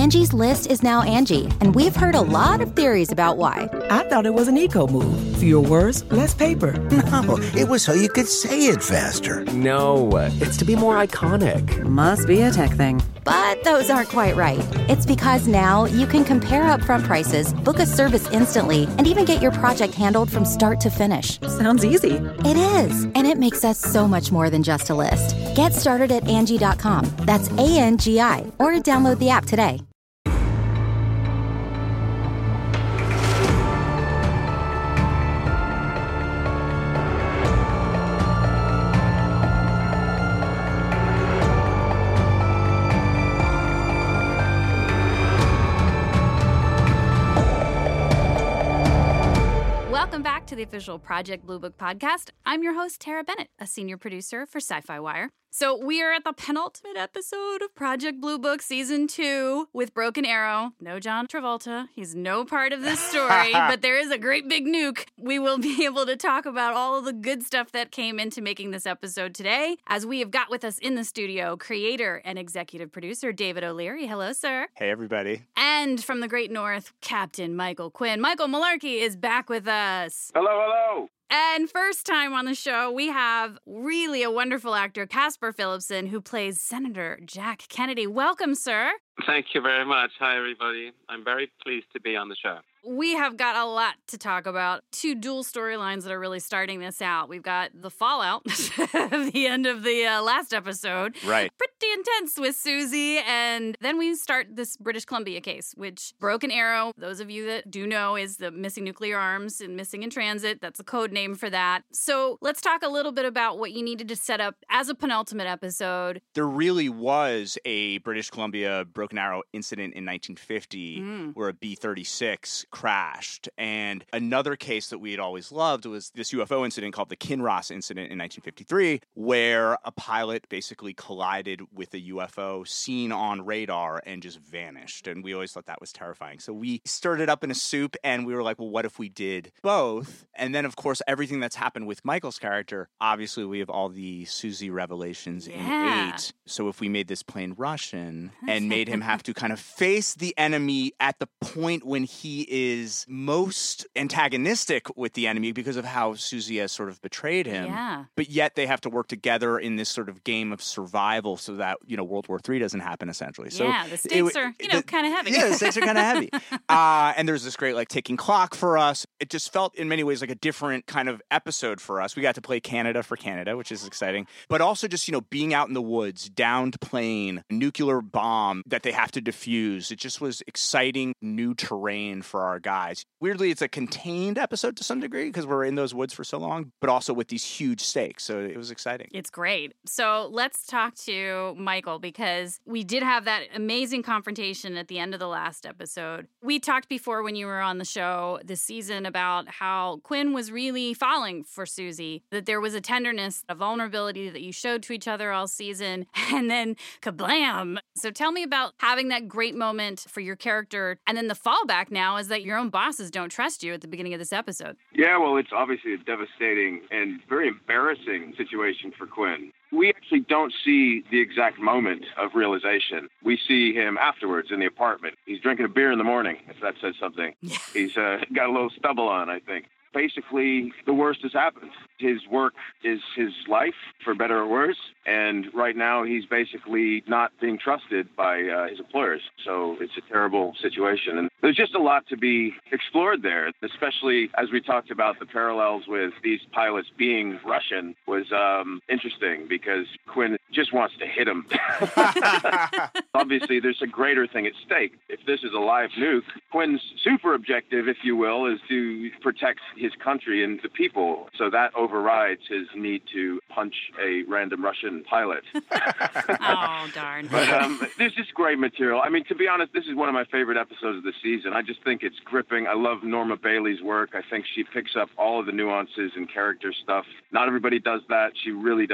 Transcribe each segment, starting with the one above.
Angie's List is now Angie, and we've heard a lot of theories about why. I thought it was an eco move. Fewer words, less paper. No, it was so you could say it faster. No, it's to be more iconic. Must be a tech thing. But those aren't quite right. It's because now you can compare upfront prices, book a service instantly, and even get your project handled from start to finish. Sounds easy. It is, and it makes us so much more than just a list. Get started at Angie.com. That's ANGI, or download the app today. Welcome back to the official Project Blue Book podcast. I'm your host, Tara Bennett, a senior producer for Sci-Fi Wire. So we are at the penultimate episode of Project Blue Book Season 2 with Broken Arrow. No John Travolta. He's no part of this story, but there is a great big nuke. We will be able to talk about all of the good stuff that came into making this episode today, as we have got with us in the studio creator and executive producer David O'Leary. Hello, sir. Hey, everybody. And from the Great North, Captain Michael Quinn. Michael Malarkey is back with us. Hello, hello. And first time on the show, we have really a wonderful actor, Casper Philipson, who plays Senator Jack Kennedy. Welcome, sir. Thank you very much. Hi, everybody. I'm very pleased to be on the show. We have got a lot to talk about. Two dual storylines that are really starting this out. We've got the fallout of the end of the last episode. Right. Pretty intense with Susie. And then we start this British Columbia case, which Broken Arrow, those of you that do know, is the missing nuclear arms and missing in transit. That's a code name for that. So let's talk a little bit about what you needed to set up as a penultimate episode. There really was a British Columbia Broken Arrow incident in 1950 where a B-36 crashed. And another case that we had always loved was this UFO incident called the Kinross incident in 1953, where a pilot basically collided with a UFO seen on radar and just vanished. And we always thought that was terrifying. So we stirred it up in a soup and we were like, well, what if we did both? And then, of course, everything that's happened with Michael's character, obviously we have all the Susie revelations in 8. So if we made this plain Russian and made him have to kind of face the enemy at the point when he is most antagonistic with the enemy because of how Susie has sort of betrayed him. Yeah. But yet they have to work together in this sort of game of survival so that, World War III doesn't happen, essentially. So yeah, the stakes are, kind of heavy. Yeah, the stakes are kind of heavy. And there's this great, ticking clock for us. It just felt in many ways like a different kind of episode for us. We got to play Canada for Canada, which is exciting. But also just, being out in the woods, downed plane, nuclear bomb that they have to defuse. It just was exciting new terrain for our guys. Weirdly, it's a contained episode to some degree because we're in those woods for so long, but also with these huge stakes. So it was exciting. It's great. So let's talk to Michael, because we did have that amazing confrontation at the end of the last episode. We talked before when you were on the show this season about how Quinn was really falling for Susie, that there was a tenderness, a vulnerability that you showed to each other all season, and then kablam. So tell me about having that great moment for your character, and then the fallback now is that your own bosses don't trust you at the beginning of this episode. Yeah, well, it's obviously a devastating and very embarrassing situation for Quinn. We actually don't see the exact moment of realization. We see him afterwards in the apartment. He's drinking a beer in the morning, if that says something. He's got a little stubble on, I think. Basically, the worst has happened. His work is his life, for better or worse, and right now he's basically not being trusted by his employers. So it's a terrible situation. And there's just a lot to be explored there, especially as we talked about the parallels with these pilots being Russian was interesting because Quinn just wants to hit him. Obviously, there's a greater thing at stake. If this is a live nuke, Quinn's super objective, if you will, is to protect his country and the people. So that overrides his need to punch a random Russian pilot. Oh, darn. But there's just great material. I mean, to be honest, this is one of my favorite episodes of the season. I just think it's gripping. I love Norma Bailey's work. I think she picks up all of the nuances and character stuff. Not everybody does that. She really does.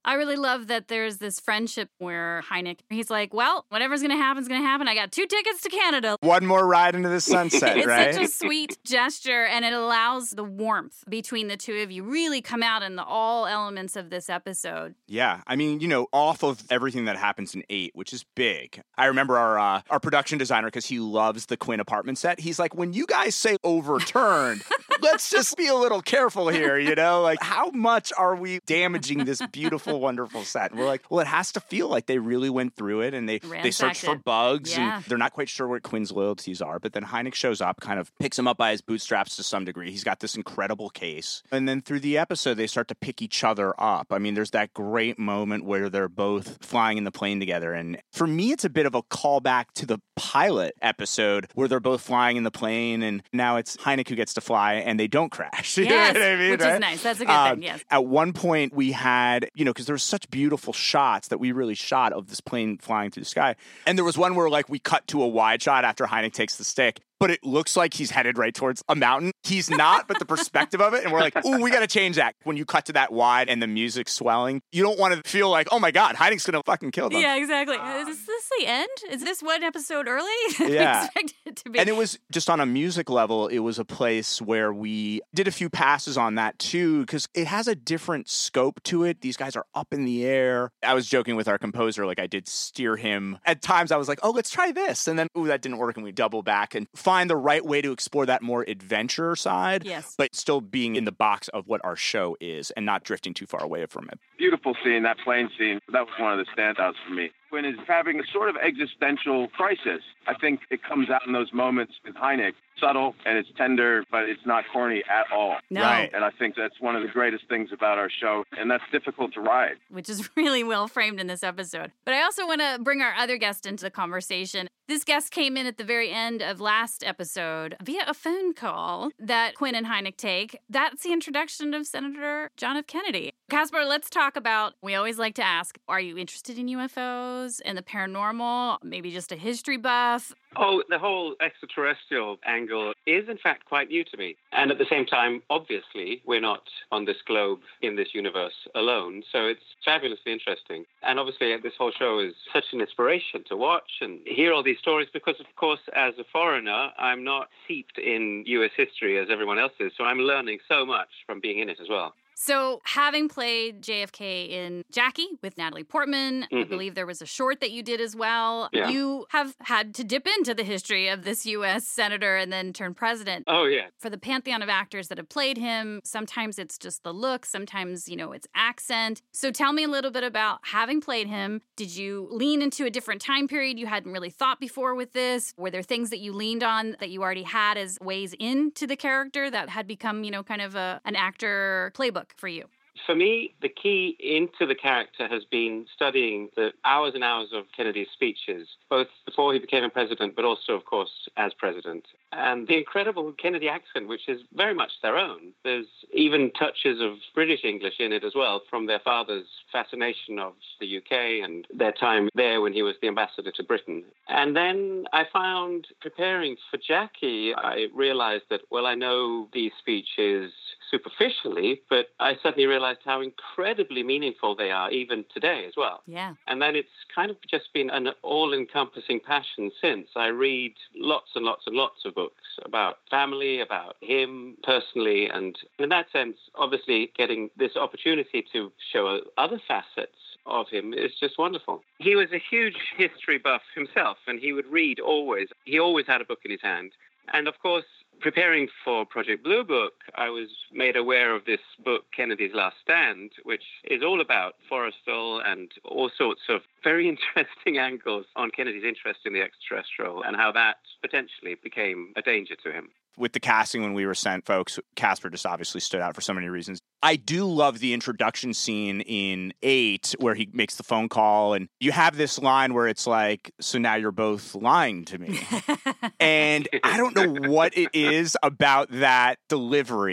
I really love that there's this friendship where Hynek, he's like, well, whatever's going to happen is going to happen. I got 2 tickets to Canada. One more ride into the sunset, right? It's such a sweet gesture, and it allows the warmth between the two of you really come out in all elements of this episode. Yeah. I mean, off of everything that happens in 8, which is big. I remember our production designer, because he loves the Quinn apartment set, he's like, when you guys say overturned, let's just be a little careful here, Like, how much are we damaging this beautiful, wonderful set? And we're like, well, it has to feel like they really went through it, and they search for bugs, and they're not quite sure what Quinn's loyalties are. But then Hynek shows up, kind of picks him up by his bootstraps to some degree. He's got this incredible case. And then through the episode, they start to pick each other up. I mean, there's that great moment where they're both flying in the plane together. And for me, it's a bit of a callback to the pilot episode where they're both flying in the plane, and now it's Hynek who gets to fly, and they don't crash. You yes, know what I mean, which right? is nice. That's a good thing, yes. At one point, we had, because there were such beautiful shots that we really shot of this plane flying through the sky. And there was one where, like, we cut to a wide shot after Hynek takes the stick, but it looks like he's headed right towards a mountain. He's not, but the perspective of it, and we're like, ooh, we got to change that. When you cut to that wide and the music's swelling, you don't want to feel like, oh my God, Hynek's going to fucking kill them. Yeah, exactly. Is this the end? Is this one episode early? Yeah. Expected it to be. And it was just on a music level, it was a place where we did a few passes on that too, because it has a different scope to it. These guys are up in the air. I was joking with our composer, like I did steer him. At times I was like, oh, let's try this. And then, ooh, that didn't work. And we double back and find the right way to explore that more adventure side, yes, but still being in the box of what our show is and not drifting too far away from it. Beautiful scene, that plane scene. That was one of the standouts for me. Quinn is having a sort of existential crisis. I think it comes out in those moments with Hynek. Subtle and it's tender, but it's not corny at all. No. Right. And I think that's one of the greatest things about our show, and that's difficult to ride. Which is really well framed in this episode. But I also want to bring our other guest into the conversation. This guest came in at the very end of last episode via a phone call that Quinn and Hynek take. That's the introduction of Senator John F. Kennedy. Caspar, let's talk about, we always like to ask, are you interested in UFOs and the paranormal? Maybe just a history buff? Oh, the whole extraterrestrial angle is, in fact, quite new to me. And at the same time, obviously, we're not on this globe in this universe alone. So it's fabulously interesting. And obviously, this whole show is such an inspiration to watch and hear all these stories because, of course, as a foreigner, I'm not steeped in U.S. history as everyone else is. So I'm learning so much from being in it as well. So having played JFK in Jackie with Natalie Portman, I believe there was a short that you did as well. Yeah. You have had to dip into the history of this U.S. senator and then turn president. Oh, yeah. For the pantheon of actors that have played him, sometimes it's just the look, sometimes, it's accent. So tell me a little bit about having played him. Did you lean into a different time period you hadn't really thought before with this? Were there things that you leaned on that you already had as ways into the character that had become, kind of an actor playbook for you? For me, the key into the character has been studying the hours and hours of Kennedy's speeches, both before he became a president, but also, of course, as president. And the incredible Kennedy accent, which is very much their own. There's even touches of British English in it as well, from their father's fascination of the UK and their time there when he was the ambassador to Britain. And then I found, preparing for Jackie, I realized that, well, I know these speeches superficially, but I suddenly realized how incredibly meaningful they are even today as well. Yeah. And then it's kind of just been an all-encompassing passion since. I read lots and lots and lots of books about family, about him personally, and in that sense, obviously getting this opportunity to show other facets of him is just wonderful. He was a huge history buff himself, and he would read always. He always had a book in his hand. And of course, preparing for Project Blue Book, I was made aware of this book, Kennedy's Last Stand, which is all about Forrestal and all sorts of very interesting angles on Kennedy's interest in the extraterrestrial and how that potentially became a danger to him. With the casting when we were sent, folks, Caspar just obviously stood out for so many reasons. I do love the introduction scene in 8 where he makes the phone call and you have this line where it's like, so now you're both lying to me. And I don't know what it is about that delivery.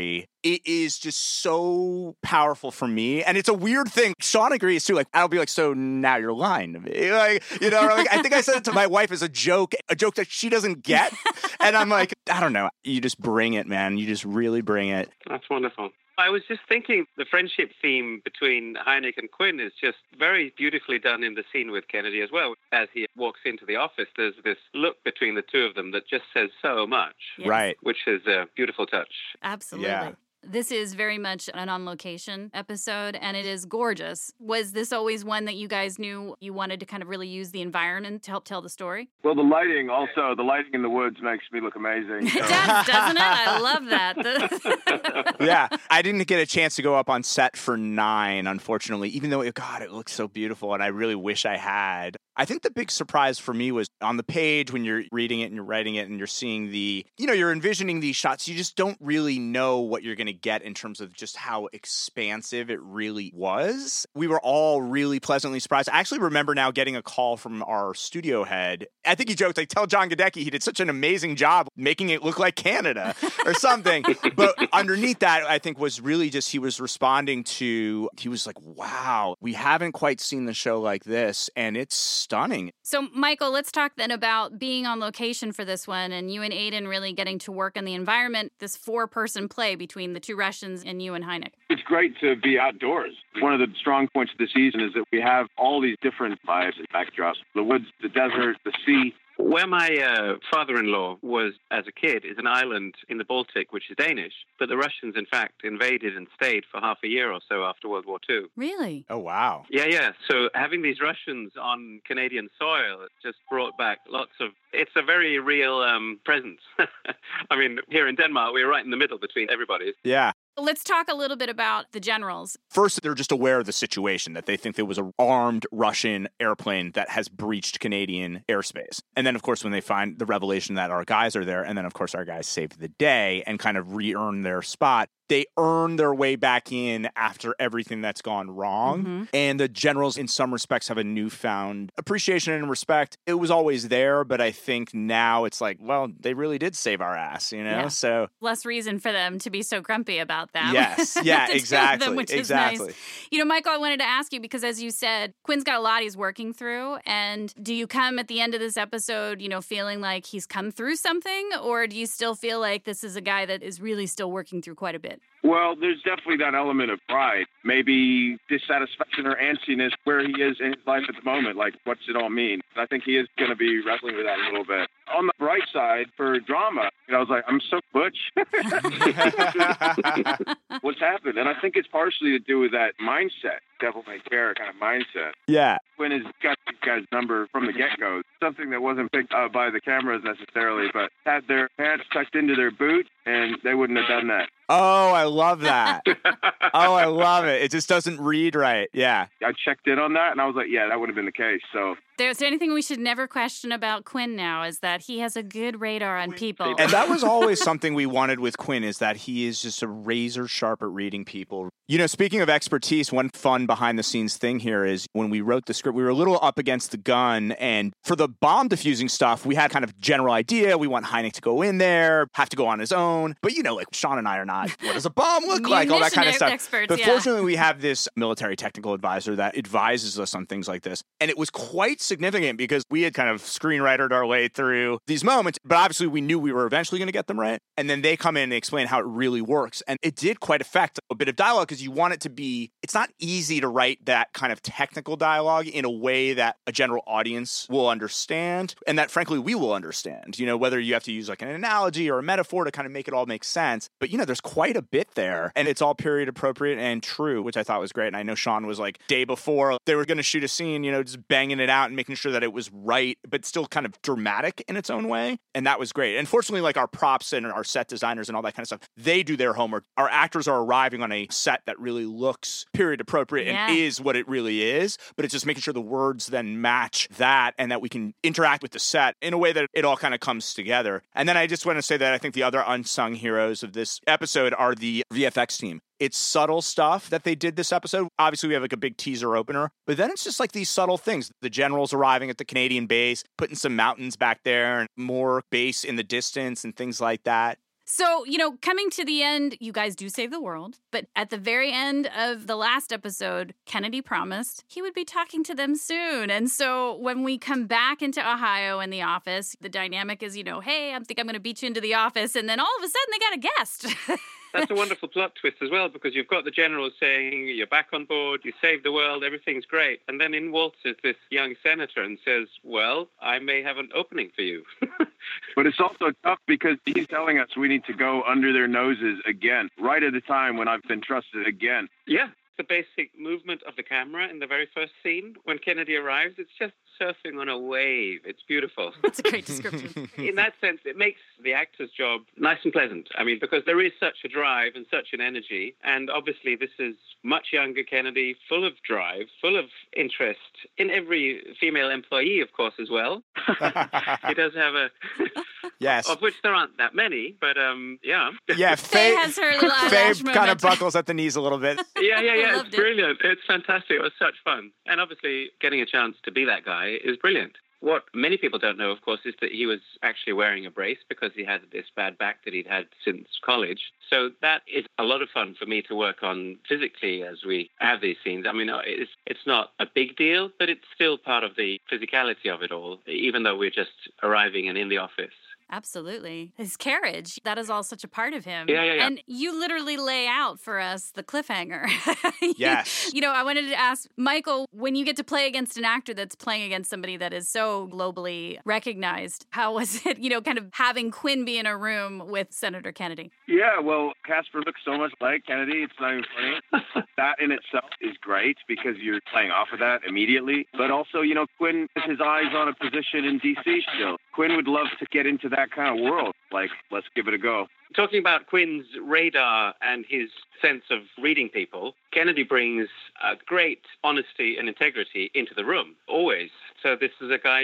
it is just so powerful for me. And it's a weird thing. Sean agrees too. Like, I'll be like, so now you're lying to me. Like, you know, like, I think I said it to my wife as a joke that she doesn't get. And I'm like, I don't know. You just bring it, man. You just really bring it. That's wonderful. I was just thinking the friendship theme between Hynek and Quinn is just very beautifully done in the scene with Kennedy as well. As he walks into the office, there's this look between the two of them that just says so much. Yes. Right. Which is a beautiful touch. Absolutely. Yeah. This is very much an on-location episode, and it is gorgeous. Was this always one that you guys knew you wanted to kind of really use the environment to help tell the story? Well, the lighting in the woods makes me look amazing. It does, doesn't it? I love that. Yeah. I didn't get a chance to go up on set for 9, unfortunately, even though, God, it looks so beautiful, and I really wish I had. I think the big surprise for me was on the page when you're reading it and you're writing it and you're seeing you're envisioning these shots. You just don't really know what you're going to get in terms of just how expansive it really was. We were all really pleasantly surprised. I actually remember now getting a call from our studio head. I think he joked, like, tell John Gadecki he did such an amazing job making it look like Canada or something. But underneath that, I think was really just he was responding to, he was like, wow, we haven't quite seen the show like this. And it's stunning. So, Michael, let's talk then about being on location for this one and you and Aiden really getting to work in the environment, this 4-person play between the 2 Russians and you and Hynek. It's great to be outdoors. One of the strong points of the season is that we have all these different vibes and backdrops. The woods, the desert, the sea. Where my father-in-law was as a kid is an island in the Baltic, which is Danish. But the Russians, in fact, invaded and stayed for half a year or so after World War II. Really? Oh, wow. Yeah. So having these Russians on Canadian soil, it just brought back lots of... It's a very real presence. I mean, here in Denmark, we're right in the middle between everybody. Yeah. Let's talk a little bit about the generals. First, they're just aware of the situation, that they think there was an armed Russian airplane that has breached Canadian airspace. And then, of course, when they find the revelation that our guys are there, and then, of course, our guys save the day and kind of re-earn their spot, they earn their way back in after everything that's gone wrong. Mm-hmm. And the generals, in some respects, have a newfound appreciation and respect. It was always there, but I think now it's like, well, they really did save our ass, you know? Yeah. So less reason for them to be so grumpy about them. Yes. Yeah, exactly. Them, which is nice. You know, Michael, I wanted to ask you, because as you said, Quinn's got a lot he's working through. And do you come at the end of this episode, you know, feeling like he's come through something? Or do you still feel like this is a guy that is really still working through quite a bit? Well, there's definitely that element of pride, maybe dissatisfaction or antsiness where he is in his life at the moment. Like, what's it all mean? I think he is going to be wrestling with that a little bit. On the bright side, for drama, I was like, I'm so butch. What's happened? And I think it's partially to do with that mindset, devil may care kind of mindset. Yeah. Quinn has got these guys' number from the get-go. Something that wasn't picked up by the cameras necessarily, but had their pants tucked into their boot, and they wouldn't have done that. Oh, I love that. Oh, I love it. It just doesn't read right. Yeah. I checked in on that, and I was like, yeah, that would have been the case. So there's anything we should never question about Quinn now is that he has a good radar on people. And that was always something we wanted with Quinn, is that he is just a razor sharp at reading people. You know, speaking of expertise, one fun behind-the-scenes thing here is when we wrote the script, we were a little up against the gun, and for the bomb defusing stuff, we had kind of general idea. We want Hynek to go in there, have to go on his own. But, you know, like, Sean and I are not, what does a bomb look like? All that kind of stuff. Experts, but fortunately, we have this military technical advisor that advises us on things like this. And it was quite significant because we had kind of screenwritered our way through these moments, but obviously we knew we were eventually going to get them right. And then they come in and explain how it really works. And it did quite affect a bit of dialogue because you want it to be, it's not easy to write that kind of technical dialogue in a way that a general audience will understand and that, frankly, we will understand. You know, whether you have to use like an analogy or a metaphor to kind of make it all make sense. But, you know, there's quite a bit there and it's all period appropriate and true, which I thought was great. And I know Sean was like, day before they were going to shoot a scene, you know, just banging it out and making sure that it was right, but still kind of dramatic in its own way. And that was great. And fortunately, like our props and our set designers and all that kind of stuff, they do their homework. Our actors are arriving on a set that really looks period appropriate and is what it really is. But it's just making sure the words then match that and that we can interact with the set in a way that it all kind of comes together. And then I just want to say that I think the other unsung heroes of this episode are the VFX team. It's subtle stuff that they did this episode. Obviously, we have like a big teaser opener, but then it's just like these subtle things. The generals arriving at the Canadian base, putting some mountains back there and more base in the distance and things like that. So, coming to the end, you guys do save the world. But at the very end of the last episode, Kennedy promised he would be talking to them soon. And so when we come back into Ohio in the office, the dynamic is, hey, I think I'm going to beat you into the office. And then all of a sudden they got a guest. That's a wonderful plot twist as well, because you've got the general saying, you're back on board, you saved the world, everything's great. And then in waltzes this young senator and says, well, I may have an opening for you. But it's also tough because he's telling us we need to go under their noses again, right at the time when I've been trusted again. Yeah. The basic movement of the camera in the very first scene when Kennedy arrives, it's just surfing on a wave. It's beautiful. That's a great description. In that sense, it makes the actor's job nice and pleasant. I mean, because there is such a drive and such an energy. And obviously, this is much younger Kennedy, full of drive, full of interest in every female employee, of course, as well. He does have a... Yes. Of which there aren't that many, but yeah. Yeah, Faye has her little eyelash Faye kind of buckles at the knees a little bit. Yeah, it's brilliant. It's fantastic. It was such fun. And obviously, getting a chance to be that guy is brilliant. What many people don't know, of course, is that he was actually wearing a brace because he had this bad back that he'd had since college. So that is a lot of fun for me to work on physically as we have these scenes. I mean, it's not a big deal, but it's still part of the physicality of it all, even though we're just arriving and in the office. Absolutely. His carriage, that is all such a part of him. Yeah. And you literally lay out for us the cliffhanger. Yes. I wanted to ask, Michael, when you get to play against an actor that's playing against somebody that is so globally recognized, how was it, kind of having Quinn be in a room with Senator Kennedy? Yeah, well, Casper looks so much like Kennedy, it's not even funny. That in itself is great because you're playing off of that immediately. But also, Quinn has his eyes on a position in D.C. still. Quinn would love to get into that kind of world. Like, let's give it a go. Talking about Quinn's radar and his sense of reading people, Kennedy brings a great honesty and integrity into the room, always. So this is a guy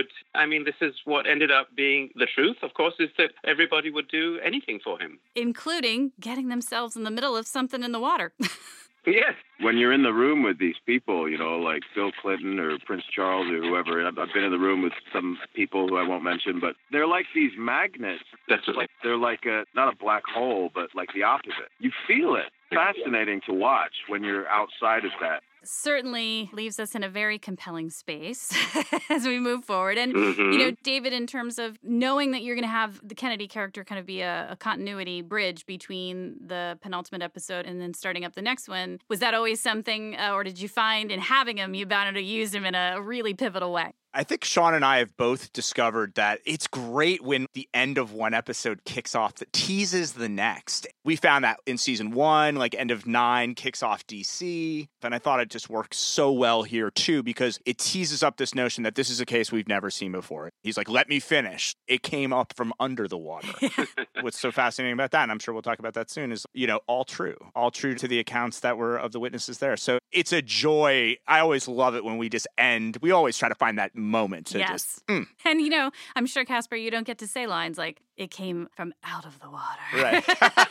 this is what ended up being the truth, of course, is that everybody would do anything for him. Including getting themselves in the middle of something in the water. Yes. When you're in the room with these people, like Bill Clinton or Prince Charles or whoever, I've been in the room with some people who I won't mention, but they're like these magnets. Definitely. They're like not a black hole, but like the opposite. You feel it. Fascinating to watch when you're outside of that. Certainly leaves us in a very compelling space as we move forward. And, David, in terms of knowing that you're going to have the Kennedy character kind of be a continuity bridge between the penultimate episode and then starting up the next one, was that always something, or did you find in having him, you bound to use him in a really pivotal way? I think Sean and I have both discovered that it's great when the end of one episode kicks off that teases the next. We found that in season 1, like end of 9 kicks off DC. And I thought it just works so well here too, because it teases up this notion that this is a case we've never seen before. He's like, let me finish. It came up from under the water. What's so fascinating about that, and I'm sure we'll talk about that soon, is, all true to the accounts that were of the witnesses there. So it's a joy. I always love it when we just end. We always try to find that moment to just And I'm sure, Casper, you don't get to say lines like it came from out of the water. Right.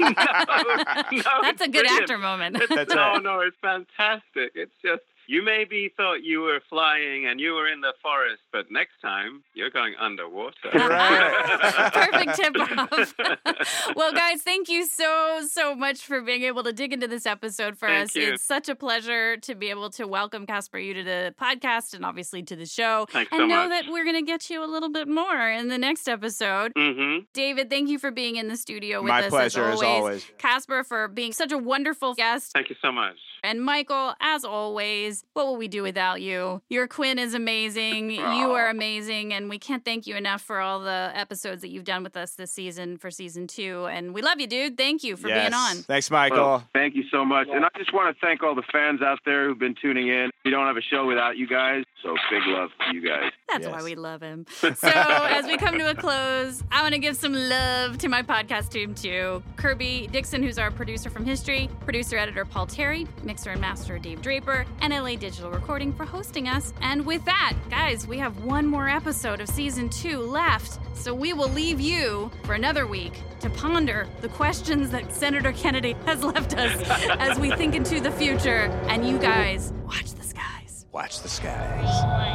No, that's a good brilliant. Actor moment. No, it's fantastic. It's just, you maybe thought you were flying and you were in the forest, but next time you're going underwater. Perfect tip off. Well, guys, thank you so much for being able to dig into this episode for us. You. It's such a pleasure to be able to welcome Casper Ute to the podcast and obviously to the show. Thanks and so know much. that we're going to get you a little bit more in the next episode. Mm-hmm. David, thank you for being in the studio with My us. pleasure, as always. as always. Casper, for being such a wonderful guest. Thank you so much. And Michael, as always, what will we do without you? Your Quinn is amazing. You are amazing. And we can't thank you enough for all the episodes that you've done with us this season for season 2. And we love you, dude. Thank you for being on. Thanks, Michael. Well, thank you so much. And I just want to thank all the fans out there who've been tuning in. We don't have a show without you guys. So big love to you guys. That's why we love him. So as we come to a close, I want to give some love to my podcast team too. Kirby Dixon, who's our producer from History, producer-editor Paul Terry, mixer and master Dave Draper, and LA Digital Recording for hosting us. And with that, guys, we have one more episode of season 2 left. So we will leave you for another week to ponder the questions that Senator Kennedy has left us as we think into the future. And you guys, watch the skies. Watch the skies.